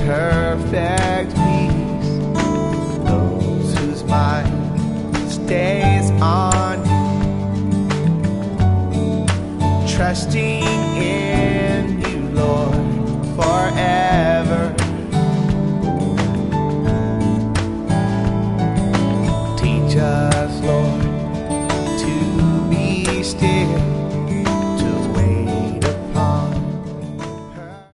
perfect peace. Those whose mind stays on you, trusting